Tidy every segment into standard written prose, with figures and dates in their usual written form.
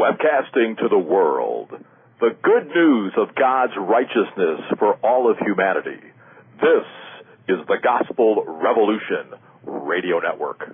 webcasting to the world the good news of God's righteousness for all of humanity. This is the Gospel Revolution Radio Network.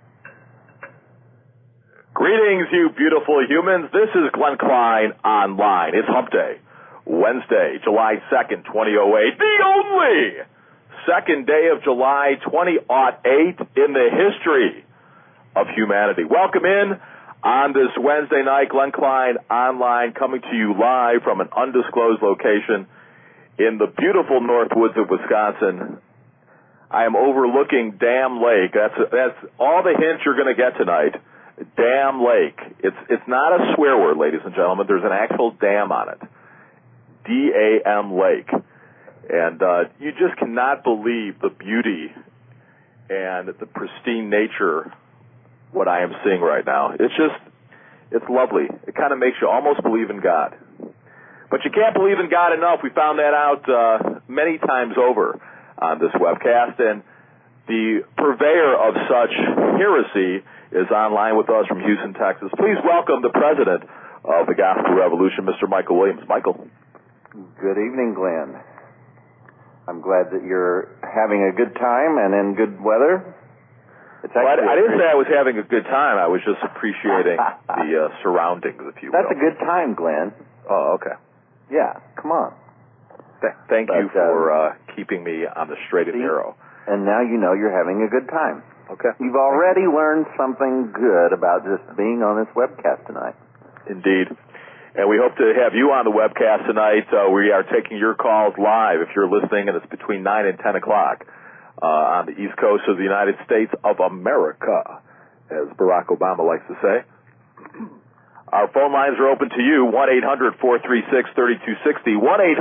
Greetings, you beautiful humans. This is Glenn Klein Online. It's Hump Day, Wednesday, July 2nd, 2008, the only second day of July 2008 in the history of humanity. Welcome in on this Wednesday night. Glenn Klein Online coming to you live from an undisclosed location in the beautiful North Woods of Wisconsin. I am overlooking Dam Lake. That's all the hints you're going to get tonight. Dam Lake. It's not a swear word, ladies and gentlemen. There's an actual dam on it. D-A-M Lake. And you just cannot believe the beauty and the pristine nature what I am seeing right now. It's lovely. It kind of makes you almost believe in God. But you can't believe in God enough. We found that out many times over on this webcast. And the purveyor of such heresy is online with us from Houston, Texas. Please welcome the president of the Gospel Revolution, Mr. Michael Williams. Michael. Good evening, Glenn. I'm glad that you're having a good time and in good weather. I didn't say I was having a good time. I was just appreciating the surroundings, if you will. That's a good time, Glenn. Oh, okay. Yeah, come on. Thank you for keeping me on the straight and narrow. And now you know you're having a good time. Okay. You've already learned something good about just being on this webcast tonight. Indeed. And we hope to have you on the webcast tonight. We are taking your calls live if you're listening, and it's between 9 and 10 o'clock on the East Coast of the United States of America, as Barack Obama likes to say. Our phone lines are open to you, 1-800-436-3260,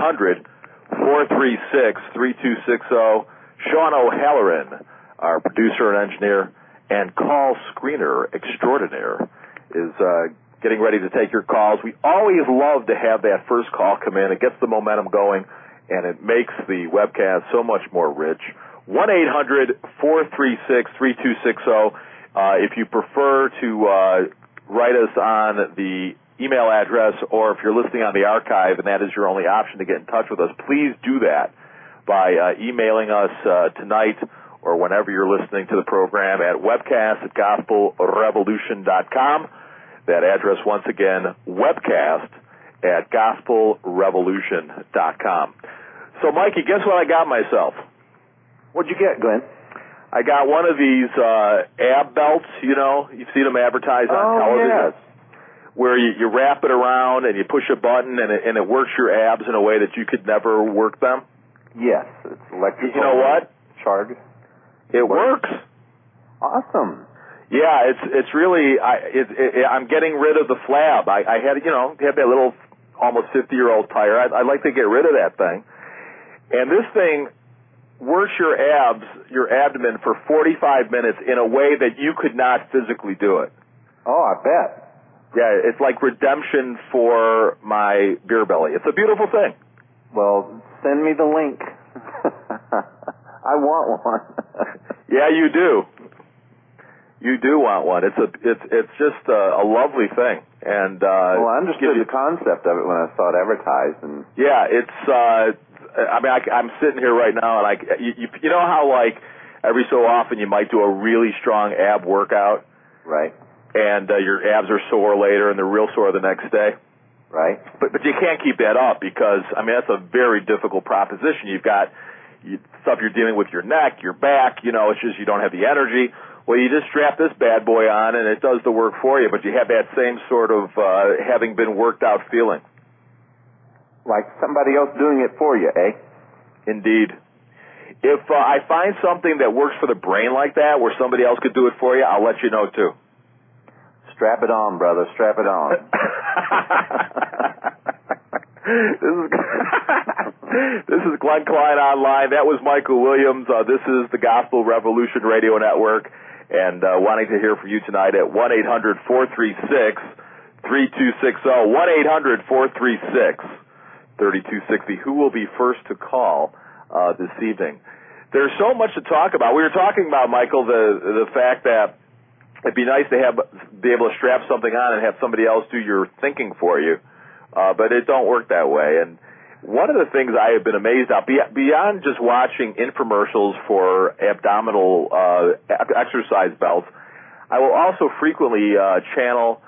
1-800-436-3260. Sean O'Halloran, our producer and engineer and call screener extraordinaire, is getting ready to take your calls. We always love to have that first call come in. It gets the momentum going, and it makes the webcast so much more rich. 1-800-436-3260. If you prefer to write us on the email address, or if you're listening on the archive and that is your only option to get in touch with us, please do that by emailing us tonight or whenever you're listening to the program at webcast@gospelrevolution.com. That address, once again, webcast@gospelrevolution.com. So, Mikey, guess what I got myself? What'd you get, Glenn? I got one of these ab belts, you know. You've seen them advertised on television. Yes. Where you wrap it around and you push a button and it works your abs in a way that you could never work them. Yes, it's electrical. You know what? Charge. It works. Awesome. Yeah, it's really. I'm getting rid of the flab. I had that little almost 50-year-old tire. I'd like to get rid of that thing. And this thing works your abdomen for 45 minutes in a way that you could not physically do it. Oh, I bet. Yeah, it's like redemption for my beer belly. It's a beautiful thing. Well, send me the link. I want one. Yeah, you do. You do want one. It's just a lovely thing. And well, I understood the concept of it when I saw it advertised. And yeah, it's. I'm sitting here right now, and you know how like every so often you might do a really strong ab workout, right? And your abs are sore later, and they're real sore the next day, right? But you can't keep that up because that's a very difficult proposition. You've got stuff you're dealing with your neck, your back. It's just you don't have the energy. Well, you just strap this bad boy on, and it does the work for you. But you have that same sort of having been worked out feeling. Like somebody else doing it for you, eh? Indeed. If I find something that works for the brain like that, where somebody else could do it for you, I'll let you know, too. Strap it on, brother. Strap it on. This is Glenn Klein Online. That was Michael Williams. This is the Gospel Revolution Radio Network. And wanting to hear from you tonight at 1-800-436-3260. 1-800-436-3260. Who will be first to call this evening? There's so much to talk about. We were talking about, Michael, the fact that it'd be nice to be able to strap something on and have somebody else do your thinking for you, but it don't work that way. And one of the things I have been amazed at, beyond just watching infomercials for abdominal exercise belts, I will also frequently channel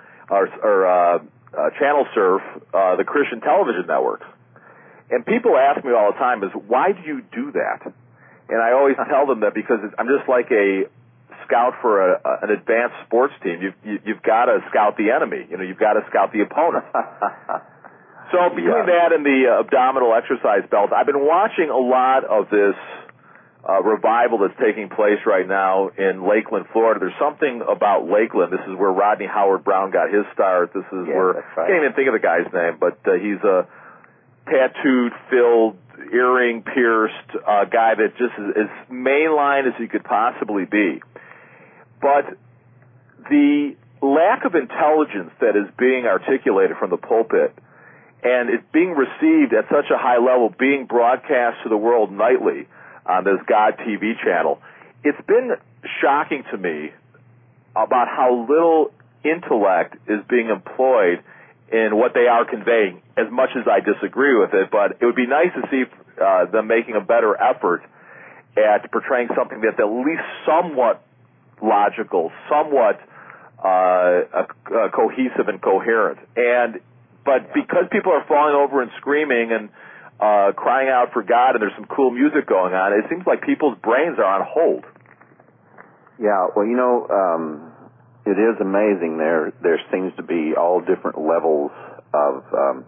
surf the Christian television networks. And people ask me all the time, why do you do that? And I always tell them that because I'm just like a scout for an advanced sports team. You've got to scout the enemy. You've got to scout the opponent. So between that and the abdominal exercise belt, I've been watching a lot of this revival that's taking place right now in Lakeland, Florida. There's something about Lakeland. This is where Rodney Howard-Browne got his start. This is where, that's right. I can't even think of the guy's name, but he's a tattooed, filled, earring-pierced guy that just is as mainline as he could possibly be. But the lack of intelligence that is being articulated from the pulpit, and it's being received at such a high level, being broadcast to the world nightly on this God TV channel, it's been shocking to me about how little intellect is being employed in what they are conveying, as much as I disagree with it. But it would be nice to see them making a better effort at portraying something that's at least somewhat logical, somewhat cohesive and coherent. But because people are falling over and screaming and crying out for God, and there's some cool music going on, it seems like people's brains are on hold. Yeah, well, it is amazing. There seems to be all different levels of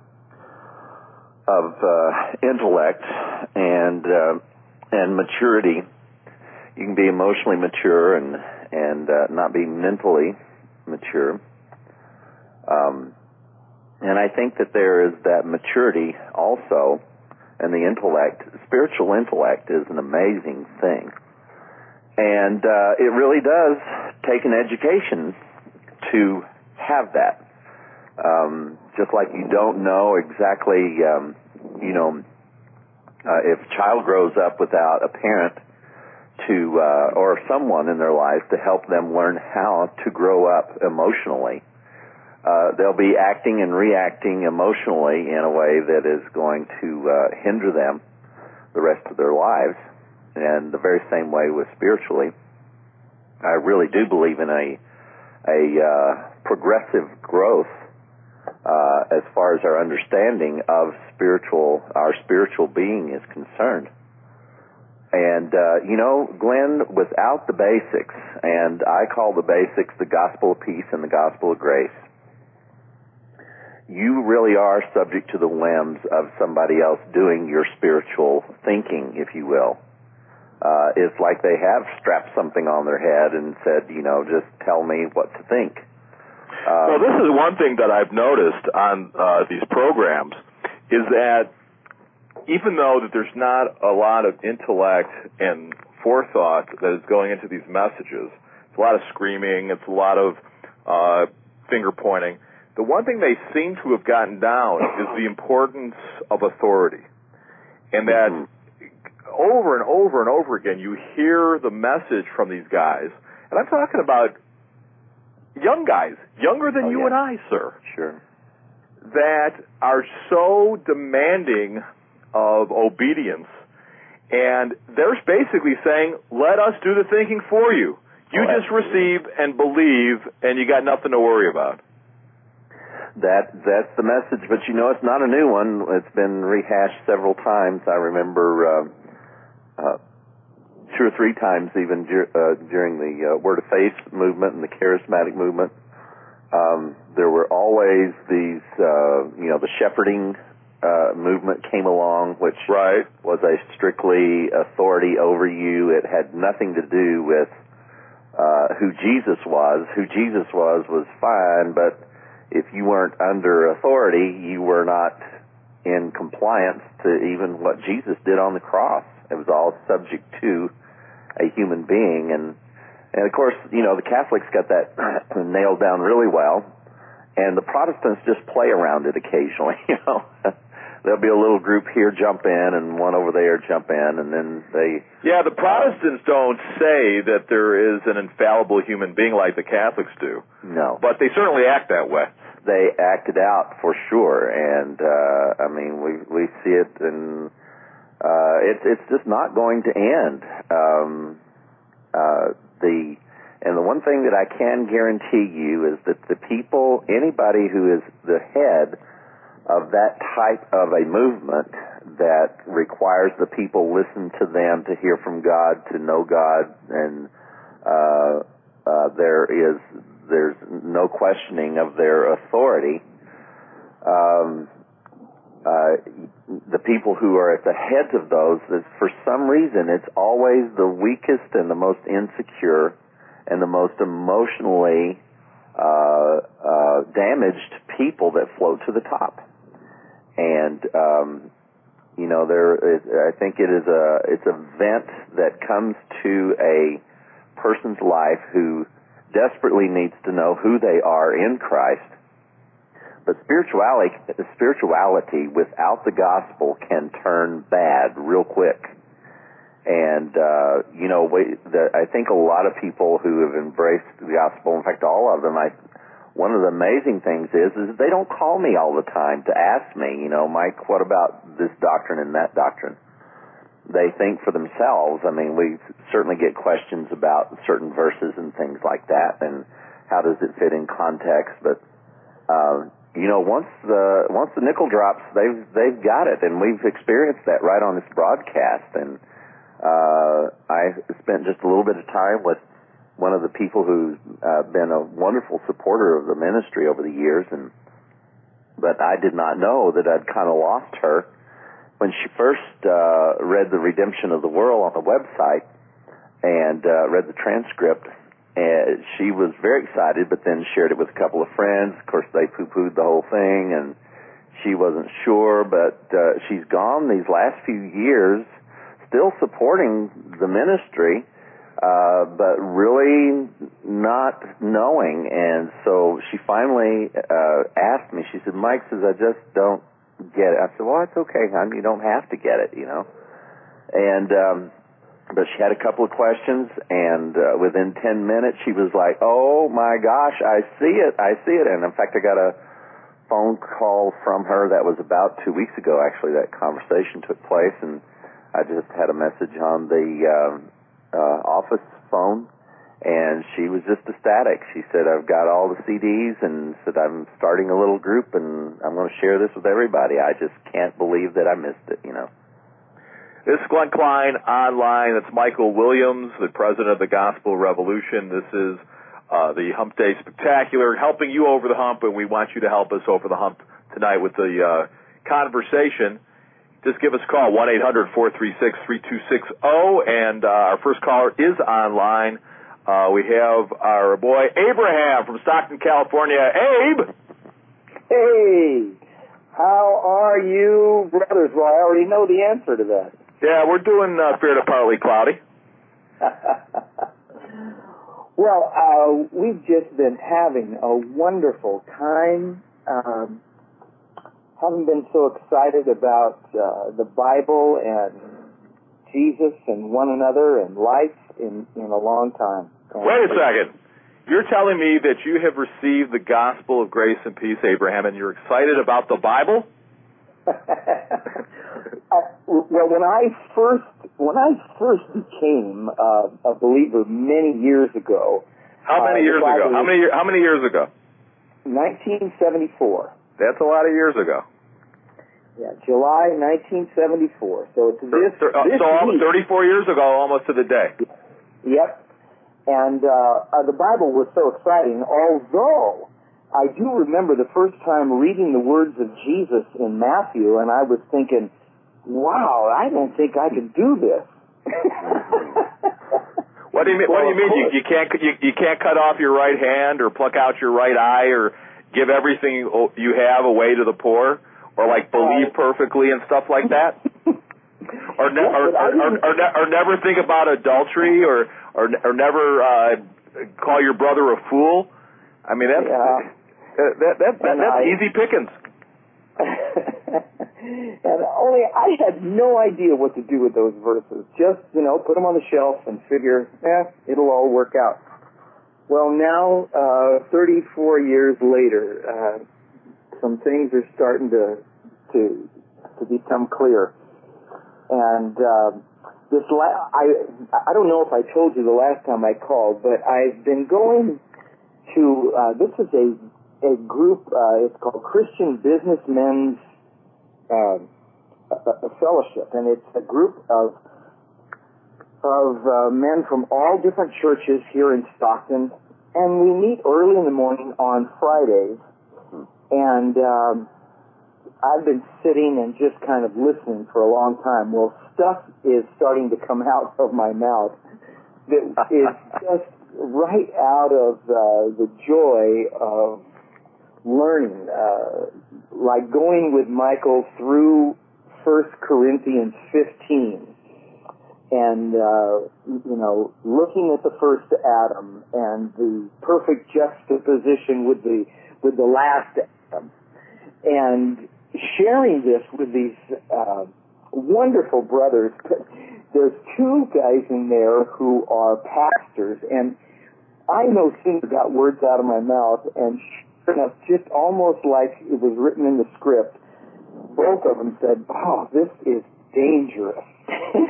intellect and maturity. You can be emotionally mature and not be mentally mature. And I think that there is that maturity also, and the intellect. Spiritual intellect is an amazing thing. And it really does take an education to have that. Just like you don't know exactly, if a child grows up without a parent or someone in their life to help them learn how to grow up emotionally, they'll be acting and reacting emotionally in a way that is going to hinder them the rest of their lives. And the very same way with spiritually. I really do believe in a progressive growth as far as our understanding of our spiritual being is concerned. And, Glenn, without the basics, and I call the basics the gospel of peace and the gospel of grace, you really are subject to the whims of somebody else doing your spiritual thinking, if you will. It's like they have strapped something on their head and said, just tell me what to think. Well, this is one thing that I've noticed on these programs is that even though that there's not a lot of intellect and forethought that is going into these messages, it's a lot of screaming, it's a lot of finger pointing, the one thing they seem to have gotten down is the importance of authority. And that over and over and over again, you hear the message from these guys, and I'm talking about young guys, younger than you and I, sir. Sure. That are so demanding of obedience, and they're basically saying, let us do the thinking for you. You just receive and believe, and you got nothing to worry about. That's the message, but it's not a new one. It's been rehashed several times. I remember 2 or 3 times even during the Word of Faith movement and the charismatic movement. There were always these, the shepherding movement came along, which was a strictly authority over you. It had nothing to do with who Jesus was. Who Jesus was fine, but if you weren't under authority, you were not in compliance to even what Jesus did on the cross. It was all subject to a human being. And of course, the Catholics got that nailed down really well. And the Protestants just play around it occasionally, there'll be a little group here jump in and one over there jump in, and then they... Yeah, the Protestants don't say that there is an infallible human being like the Catholics do. No. But they certainly act that way. They act it out for sure, and I mean, we see it, and it's just not going to end. And the one thing that I can guarantee you is that the people, anybody who is the head of that type of a movement that requires the people listen to them to hear from God, to know God, and there's no questioning of their authority. The people who are at the heads of those, for some reason, it's always the weakest and the most insecure and the most emotionally damaged people that float to the top. And I think it's a vent that comes to a person's life who desperately needs to know who they are in Christ. But spirituality without the gospel can turn bad real quick. And, I think a lot of people who have embraced the gospel, in fact, all of them, one of the amazing things is they don't call me all the time to ask me, Mike, what about this doctrine and that doctrine? They think for themselves. I mean, we certainly get questions about certain verses and things like that, and how does it fit in context, but, once the nickel drops, they've got it, and we've experienced that right on this broadcast. And I spent just a little bit of time with one of the people who's been a wonderful supporter of the ministry over the years, but I did not know that I'd kind of lost her when she first read The Redemption of the World on the website and read the transcript. And she was very excited, but then shared it with a couple of friends. Of course, they poo-pooed the whole thing, and she wasn't sure, but she's gone these last few years still supporting the ministry, but really not knowing. And so she finally asked me, she said, Mike says, I just don't get it. I said, well, it's okay, hon. You don't have to get it, And but she had a couple of questions, and within 10 minutes, she was like, oh, my gosh, I see it. And, in fact, I got a phone call from her that was about 2 weeks ago, actually, that conversation took place, and I just had a message on the office phone, and she was just ecstatic. She said, I've got all the CDs, and said, I'm starting a little group, and I'm going to share this with everybody. I just can't believe that I missed it, This is Glenn Klein Online. It's Michael Williams, the president of the Gospel Revolution. This is the Hump Day Spectacular, helping you over the hump, and we want you to help us over the hump tonight with the conversation. Just give us a call, 1-800-436-3260, and our first caller is online. We have our boy Abraham from Stockton, California. Abe! Hey! How are you, brothers? Well, I already know the answer to that. Yeah, we're doing fair to partly cloudy. Well, we've just been having a wonderful time. Haven't been so excited about the Bible and Jesus and one another and life in a long time. Wait a second. You're telling me that you have received the gospel of grace and peace, Abraham, and you're excited about the Bible? Well, when I first became a believer many years ago. How many years ago? How many years ago? 1974. That's a lot of years ago. Yeah, July 1974. So it's this so almost 34 years ago, almost to the day. Yep. And the Bible was so exciting, although I do remember the first time reading the words of Jesus in Matthew, and I was thinking, wow, I don't think I can do this. What do you mean? What do you mean? You can't cut off your right hand or pluck out your right eye or give everything you have away to the poor, or like believe perfectly and stuff like that, or never think about adultery or never call your brother a fool. I mean that's easy pickings. And only I had no idea what to do with those verses. Just, put them on the shelf and figure, it'll all work out. Well, now, 34 years later, some things are starting to become clear. And I don't know if I told you the last time I called, but I've been going to, this is a group, it's called Christian Businessmen's a fellowship, and it's a group of men from all different churches here in Stockton, and we meet early in the morning on Fridays, and I've been sitting and just kind of listening for a long time. Well, stuff is starting to come out of my mouth that is just right out of the joy of learning, like going with Michael through 1 Corinthians 15 and, looking at the first Adam and the perfect juxtaposition with the last Adam, and sharing this with these wonderful brothers. There's two guys in there who are pastors, and I no sooner got words out of my mouth, and sure enough, just almost like it was written in the script, both of them said, "Oh, this is dangerous." And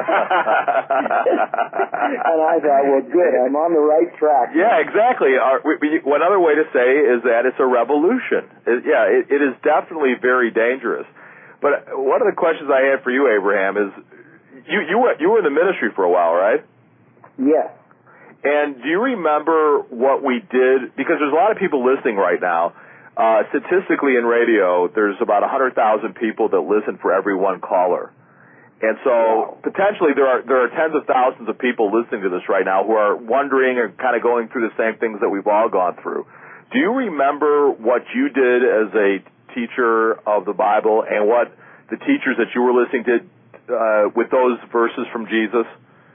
I thought, well, good, I'm on the right track. Yeah, exactly. One other way to say is that it's a revolution. It is definitely very dangerous. But one of the questions I had for you, Abraham, is you were in the ministry for a while, right? Yes. And do you remember what we did? Because there's a lot of people listening right now. Statistically in radio, there's about 100,000 people that listen for every one caller. And so potentially there are tens of thousands of people listening to this right now who are wondering and kind of going through the same things that we've all gone through. Do you remember what you did as a teacher of the Bible and what the teachers that you were listening to with those verses from Jesus?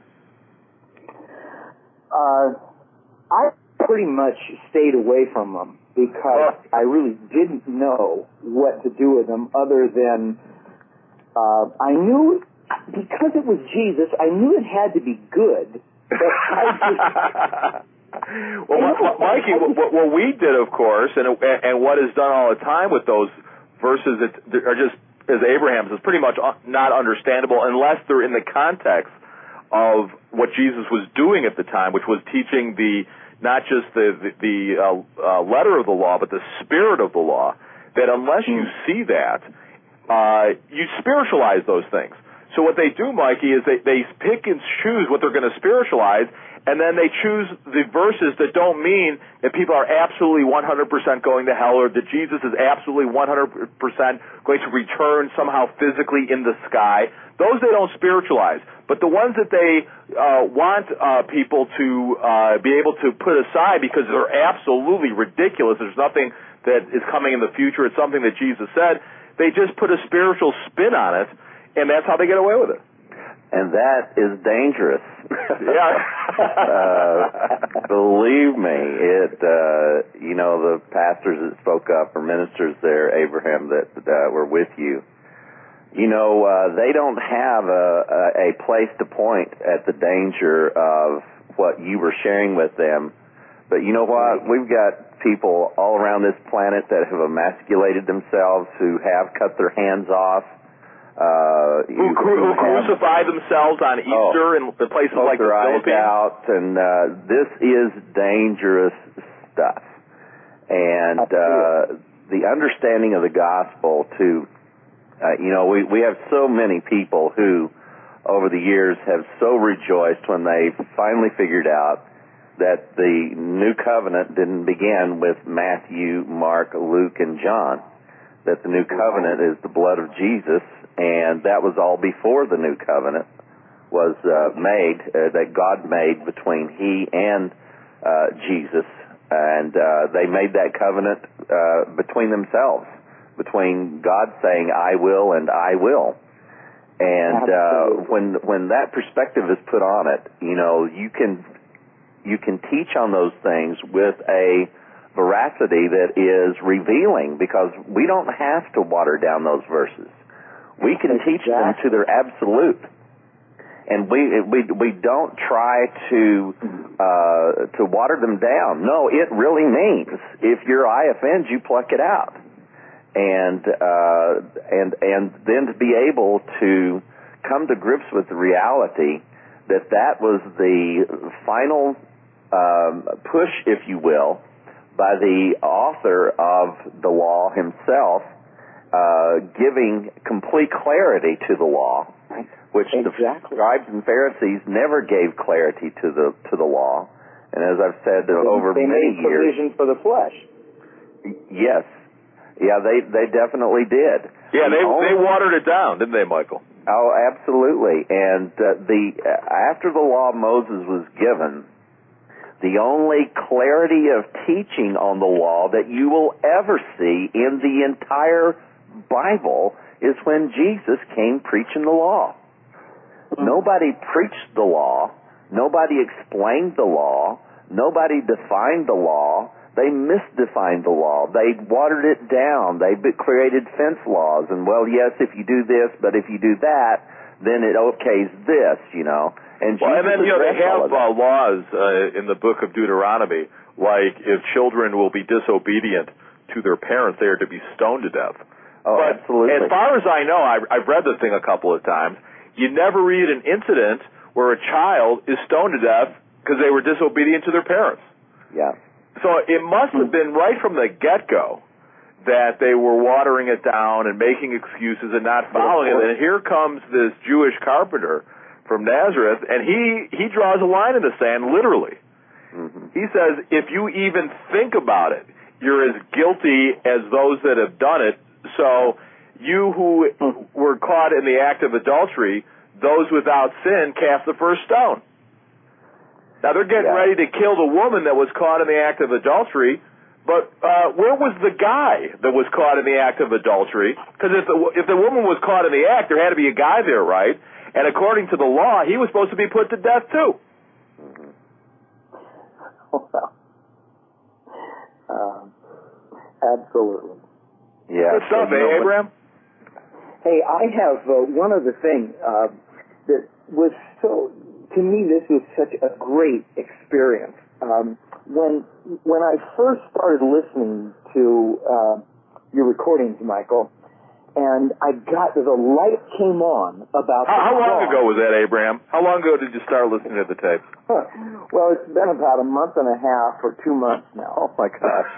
I pretty much stayed away from them because I really didn't know what to do with them other than I knew, because it was Jesus, I knew it had to be good. But I just... Well, Mikey, what we did, of course, and what is done all the time with those verses that are just, as Abraham's, is pretty much not understandable unless they're in the context of what Jesus was doing at the time, which was teaching not just the letter of the law, but the spirit of the law. That unless you see that, you spiritualize those things. So what they do, Mikey, is they pick and choose what they're going to spiritualize, and then they choose the verses that don't mean that people are absolutely 100% going to hell, or that Jesus is absolutely 100% going to return somehow physically in the sky. Those they don't spiritualize. But the ones that they want people to be able to put aside because they're absolutely ridiculous, there's nothing that is coming in the future, it's something that Jesus said, they just put a spiritual spin on it, and that's how they get away with it. And that is dangerous. Yeah. Believe me, the pastors that spoke up, or ministers there, Abraham, that were with you, they don't have a place to point at the danger of what you were sharing with them. But you know what? We've got people all around this planet that have emasculated themselves, who have cut their hands off, who crucify themselves on Easter in places like the Philippines. Out, and this is dangerous stuff. And the understanding of the gospel, too. We have so many people who, over the years, have so rejoiced when they finally figured out that the new covenant didn't begin with Matthew, Mark, Luke, and John, that the new covenant is the blood of Jesus, and that was all before the new covenant was made, that God made between He and Jesus, and they made that covenant between themselves, between God saying, "I will," and "I will." And when that perspective is put on it, you can teach on those things with a veracity that is revealing, because we don't have to water down those verses. We can teach them to their absolute. And we don't try to water them down. No, it really means if your eye offends you, pluck it out. And then to be able to come to grips with the reality that was the final push, if you will, by the author of the law himself, giving complete clarity to the law, which the scribes and Pharisees never gave clarity to the law. And as I've said over many years, they made provision for the flesh. Yes, yeah, they definitely did. Yeah, they watered it down, didn't they, Michael? Oh, absolutely. And after the law of Moses was given, the only clarity of teaching on the law that you will ever see in the entire Bible is when Jesus came preaching the law. Nobody preached the law. Nobody explained the law. Nobody defined the law. They misdefined the law. They watered it down. They created fence laws. And, well, yes, if you do this, but if you do that, then it okays this, you know. And well, and then, they have laws in the book of Deuteronomy, like if children will be disobedient to their parents, they are to be stoned to death. Oh, but absolutely. As far as I know, I've read this thing a couple of times, you never read an incident where a child is stoned to death because they were disobedient to their parents. Yeah. So it must have been right from the get-go that they were watering it down and making excuses and not following it. And here comes this Jewish carpenter from Nazareth, and he draws a line in the sand, literally. Mm-hmm. He says, if you even think about it, you're as guilty as those that have done it. So you who were caught in the act of adultery, those without sin, cast the first stone. Now, they're getting ready to kill the woman that was caught in the act of adultery, but where was the guy that was caught in the act of adultery? Because if the woman was caught in the act, there had to be a guy there, right? And according to the law, he was supposed to be put to death, too. Mm-hmm. Absolutely. Yeah. Good stuff, Abraham? Hey, I have one other thing that was so... To me, this was such a great experience. When I first started listening to your recordings, Michael, and the light came on about How long ago was that, Abraham? How long ago did you start listening to the tape? Well, it's been about a month and a half or 2 months now. Oh, my gosh.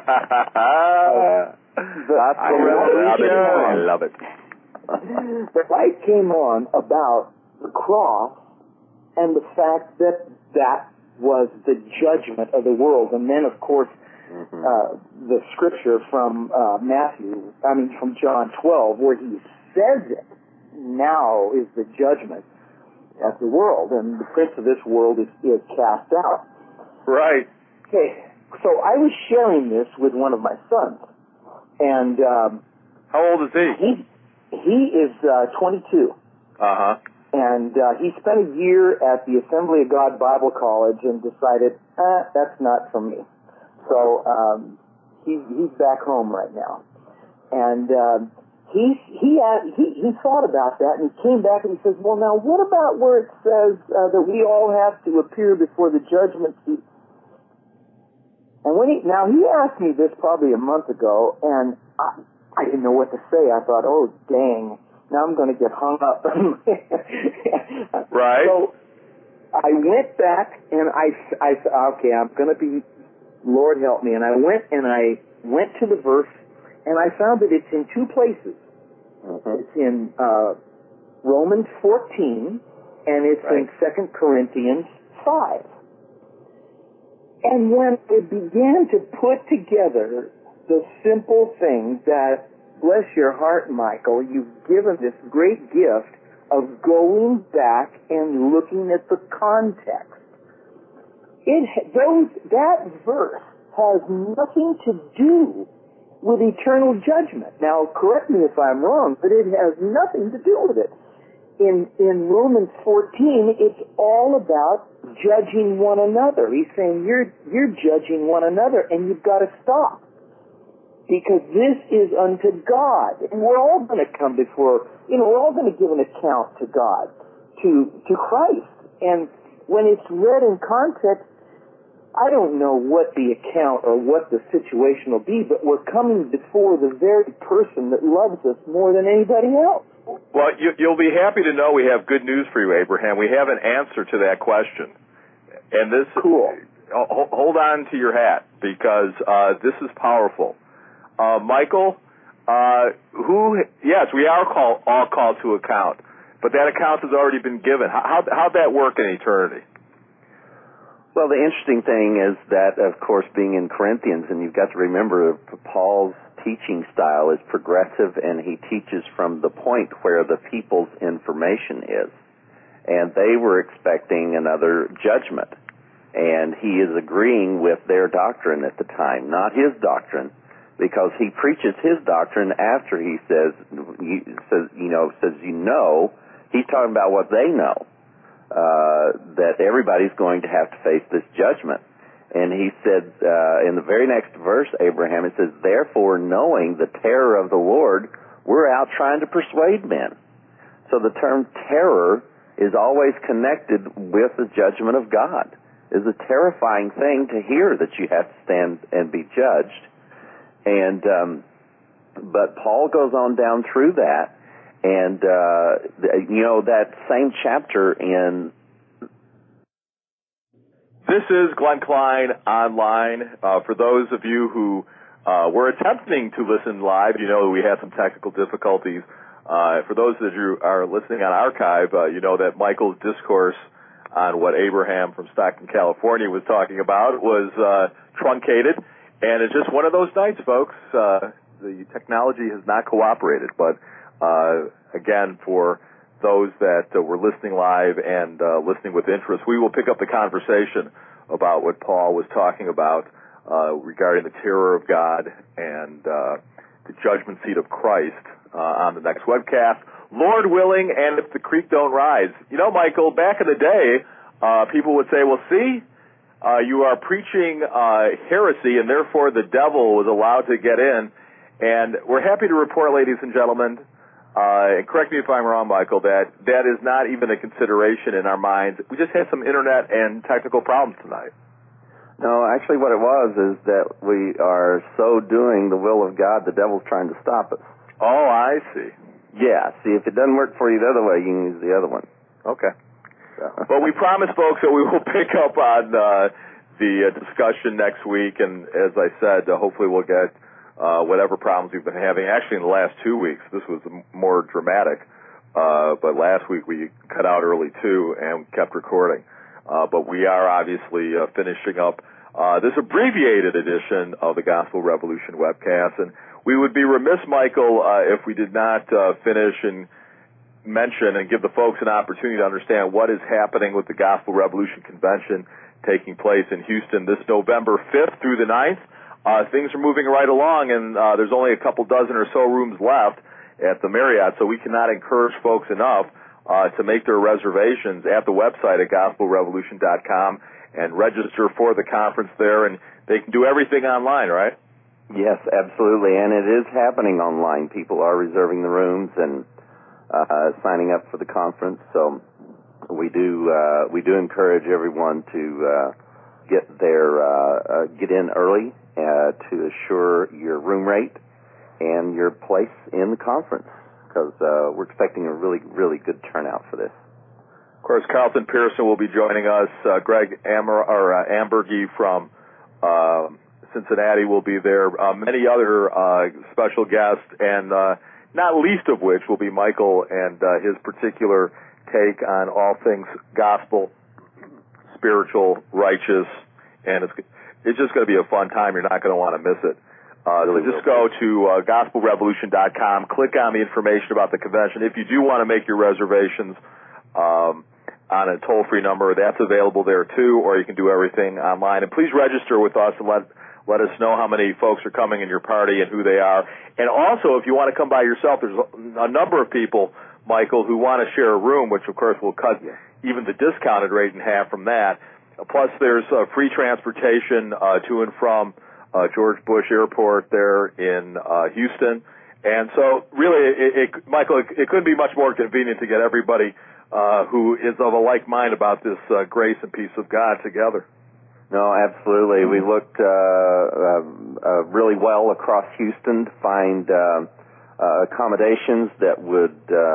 I love it. The light came on about the cross and the fact that was the judgment of the world. And then, of course, the scripture from from John 12, where he says it, now is the judgment of the world, and the prince of this world is cast out. Right. Okay, so I was sharing this with one of my sons, and how old is he? He is 22. Uh-huh. And he spent a year at the Assembly of God Bible College and decided, that's not for me. So he's back home right now. And he thought about that, and he came back and he says, well, now what about where it says that we all have to appear before the judgment seat? And he asked me this probably a month ago, and I didn't know what to say. I thought, oh, dang. Now I'm going to get hung up. Right. So I went back and I said, okay, I'm going to be, Lord help me. And I went to the verse and I found that it's in two places. It's in Romans 14 and it's in 2 Corinthians 5. And when I began to put together the simple things that, bless your heart, Michael, you've given this great gift of going back and looking at the context. That verse has nothing to do with eternal judgment. Now, correct me if I'm wrong, but it has nothing to do with it. In Romans 14, it's all about judging one another. He's saying you're judging one another, and you've got to stop. because this is unto God. And we're all going to come before, we're all going to give an account to God, to Christ. And when it's read in context, I don't know what the account or what the situation will be, but we're coming before the very person that loves us more than anybody else. Well, you'll be happy to know we have good news for you, Abraham. We have an answer to that question. And this, cool. Hold on to your hat, because this is powerful. Michael, yes, we are all called to account, but that account has already been given. How'd that work in eternity? Well, the interesting thing is that, of course, being in Corinthians, and you've got to remember, Paul's teaching style is progressive, and he teaches from the point where the people's information is. And they were expecting another judgment. And he is agreeing with their doctrine at the time, not his doctrine, because he preaches his doctrine after he says, he's talking about what they know. That everybody's going to have to face this judgment. And he said, in the very next verse, Abraham, it says, therefore, knowing the terror of the Lord, we're out trying to persuade men. So the term terror is always connected with the judgment of God. It's a terrifying thing to hear that you have to stand and be judged. And, but Paul goes on down through that. And, that same chapter in... This is Glenn Klein Online. For those of you who were attempting to listen live, we had some technical difficulties. For those that you are listening on archive, you know that Michael's discourse on what Abraham from Stockton, California was talking about was truncated. And it's just one of those nights, folks. The technology has not cooperated, but... again, for those that were listening live and listening with interest, we will pick up the conversation about what Paul was talking about regarding the terror of God and the judgment seat of Christ on the next webcast. Lord willing, and if the creek don't rise. Michael, back in the day, people would say, well, see, you are preaching heresy, and therefore the devil was allowed to get in. And we're happy to report, ladies and gentlemen, and correct me if I'm wrong, Michael, that is not even a consideration in our minds. We just had some internet and technical problems tonight. No, actually what it was is that we are so doing the will of God, the devil's trying to stop us. Oh, I see. Yeah, see, if it doesn't work for you the other way, you can use the other one. Okay. Well, we promise, folks, that we will pick up on the discussion next week, and as I said, hopefully we'll get... whatever problems we've been having. Actually, in the last 2 weeks, this was more dramatic. But last week we cut out early, too, and kept recording. But we are obviously finishing up this abbreviated edition of the Gospel Revolution webcast. And we would be remiss, Michael, if we did not finish and mention and give the folks an opportunity to understand what is happening with the Gospel Revolution Convention taking place in Houston this November 5th through the 9th. Things are moving right along, and there's only a couple dozen or so rooms left at the Marriott, so we cannot encourage folks enough to make their reservations at the website at gospelrevolution.com and register for the conference there, and they can do everything online, right? Yes, absolutely, and it is happening online. People are reserving the rooms and signing up for the conference, so we do encourage everyone to get in early to assure your room rate and your place in the conference, because we're expecting a really, really good turnout for this. Of course, Carlton Pearson will be joining us. Greg Ambergy from Cincinnati will be there. Many other special guests, and not least of which will be Michael and his particular take on all things gospel, spiritual, righteous, and it's just going to be a fun time. You're not going to want to miss it. So just go to gospelrevolution.com, click on the information about the convention. If you do want to make your reservations on a toll-free number, that's available there too, or you can do everything online. And please register with us and let us know how many folks are coming in your party and who they are. And also, if you want to come by yourself, there's a number of people, Michael, who want to share a room, which of course will cut even the discounted rate in half from that. Plus, there's free transportation to and from George Bush Airport there in Houston. And so, really, Michael, it couldn't be much more convenient to get everybody who is of a like mind about this grace and peace of God together. No, absolutely. We looked really well across Houston to find accommodations that would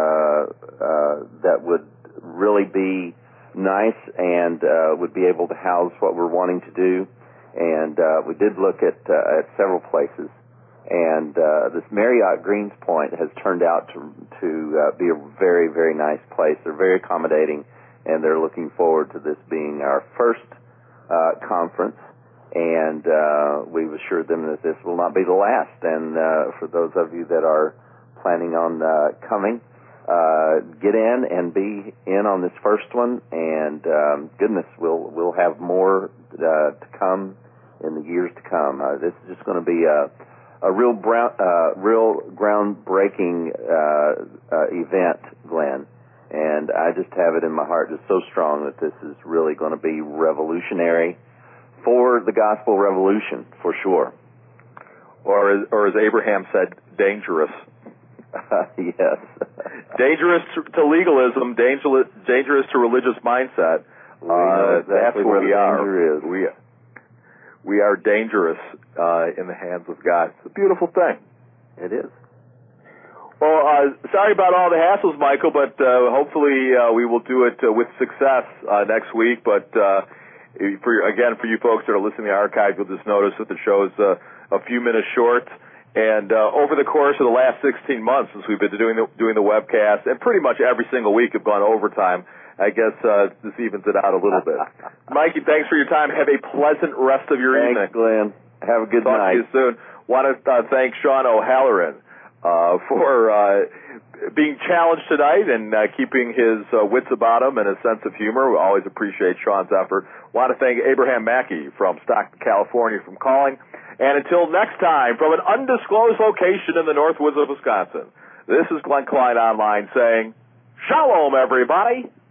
really be nice and would be able to house what we're wanting to do. And we did look at several places. And this Marriott Greens Point has turned out to be a very, very nice place. They're very accommodating, and they're looking forward to this being our first conference. And we've assured them that this will not be the last. And for those of you that are planning on coming, get in and be in on this first one. And goodness, we'll have more to come in the years to come. This is just going to be a real groundbreaking event, Glenn, and I just have it in my heart just so strong that this is really going to be revolutionary for the gospel revolution, for sure. Or as Abraham said, dangerous. Yes. Dangerous to legalism, dangerous to religious mindset. That's what we are. We are dangerous in the hands of God. It's a beautiful thing. It is. Well, sorry about all the hassles, Michael, but hopefully we will do it with success next week. But for you folks that are listening to the archive, you'll just notice that the show's a few minutes short. And over the course of the last 16 months since we've been doing the webcast, and pretty much every single week have gone overtime, I guess this evens it out a little bit. Mikey, thanks for your time. Have a pleasant rest of your evening. Thanks, Glenn. Have a good night. Talk to you soon. Want to thank Sean O'Halloran for being challenged tonight and keeping his wits about him and his sense of humor. We always appreciate Sean's effort. Want to thank Abraham Mackey from Stockton, California, for calling. And until next time, from an undisclosed location in the Northwoods of Wisconsin, this is Glenn Klein Online saying, Shalom, everybody.